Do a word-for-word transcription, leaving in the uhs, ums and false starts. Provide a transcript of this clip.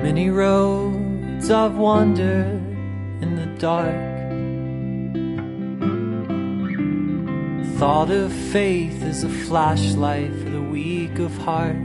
Many roads I've wandered in the dark. Thought of faith as a flashlight for the weak of heart.